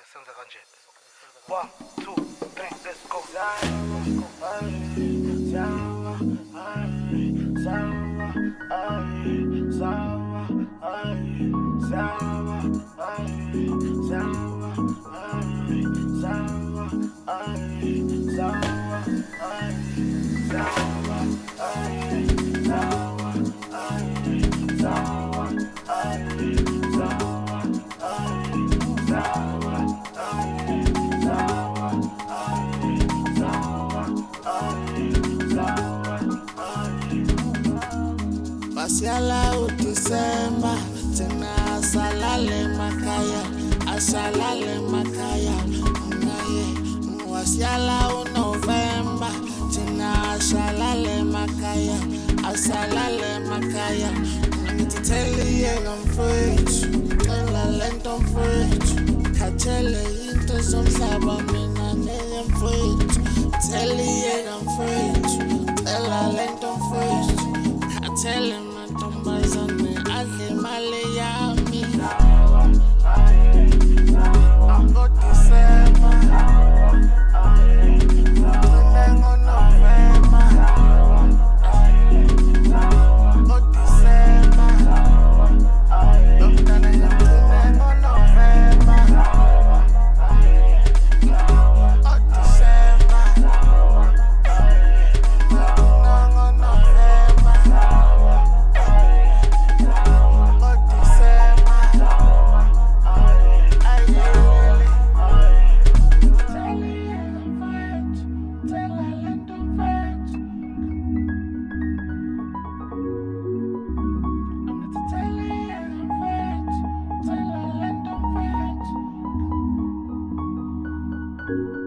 senza cancelli. 1, 2, 3, let's go. Wasiala uDisemba tena asalale makaya ngaye. Wasiala uNovemba tena asalale makaya ngititheli ngamfowethu cela lento mfowethu khathele into zomhlaba mina neyemfowethu theli ngamfowethu cela lento mfowethu khathele mantombazane adle imali yami. Tell